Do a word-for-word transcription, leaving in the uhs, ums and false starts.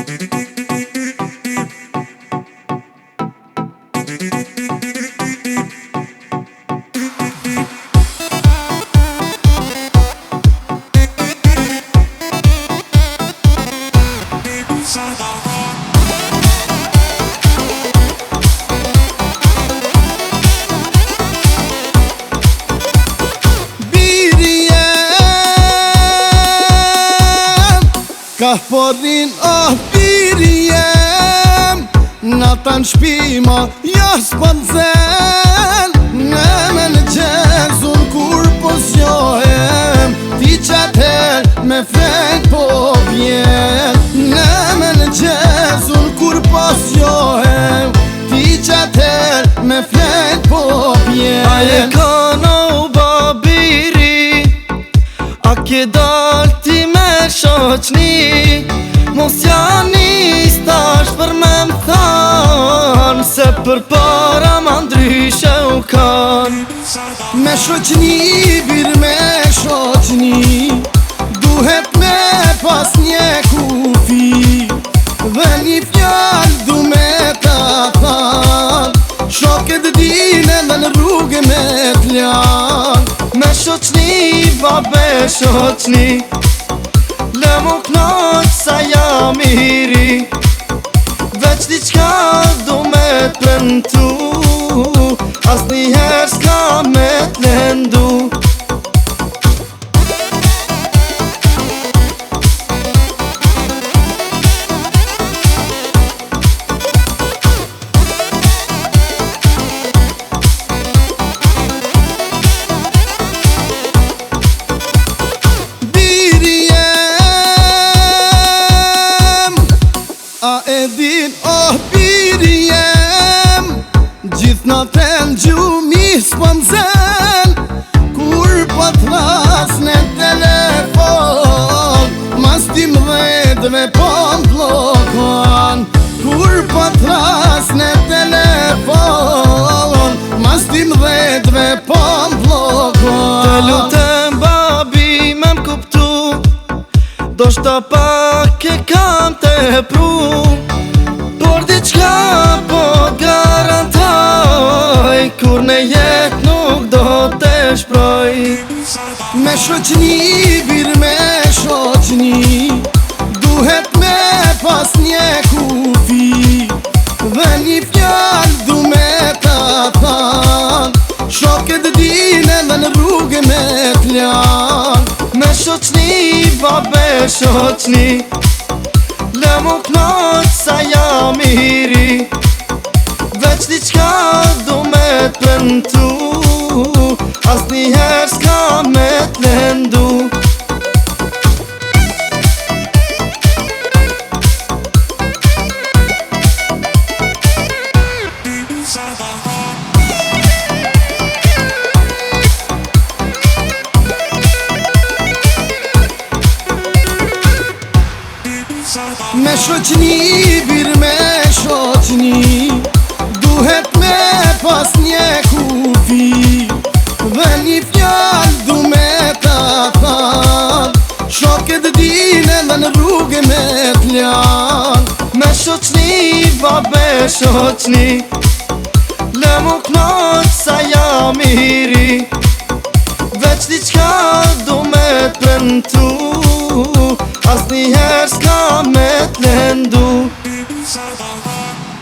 Ka podin oh biri jem Nata n'shpi ma jas po t'zen Ne me në gjezun kur po zjohem Ti qater me fejt po vjen Ne me në gjezun kur po zjohem Ti qater me fejt po vjen A je kana u babiri A ke dal ti me shoqni Mos jani stash për me m'than Se për para ma ndryshe u kan Me shoqni, bir me shoqni Duhet me pas një kufi Dhe një fjall du me ta than Shoket dine dhe në rrugë me t'lan Me shoqni, babe shoqni Le mu knaq sa jam i ri Veç diqka du me t'prentu As njëher s'ka me t'lendu A e din, oh biri jem Gjith natën gjumi s'po m'zen Kur po t'ras në telefon Mas ti m'dhetve po m'blokon Kur po t'ras në telefon Mas ti m'dhetve po m'blokon Të lutem babi me m'kuptu Do shta pak e kam të pru Por diqka po garantoj Kur në jet nuk do të shproj Me shoqni, bir me shoqni Duhet me pas një kufi Dhe një fjall du me ta than Shoket dine dhe në rrugë me t'lan Me shoqni, babe shoqni Le mu knaq sa jam i ri Veç diqka du me t'prentu As njëher s'ka me t'lendu Me shoqni, bir me shoqni Duhet me pas një kufi Dhe një fjall du me ta than Shoket dine dhe në rrugë me t'lan Me shoqni, babe shoqni Le mu knaq sa jam i ri Veç diqka du me t'prentu As njëher s'ka me t'lendu